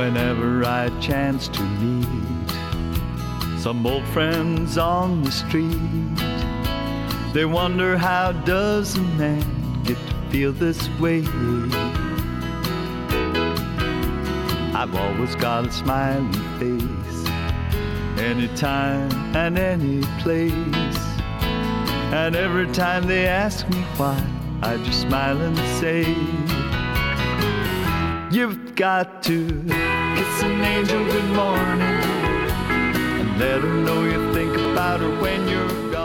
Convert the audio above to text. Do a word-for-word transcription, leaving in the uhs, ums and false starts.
whenever I chance to meet some old friends on the street. They wonder, how does a man get to feel this way? I've always got a smiling face, anytime and any place. And every time they ask me why, I just smile and say, you've got to kiss an angel good morning and let her know you think about her when you're gone.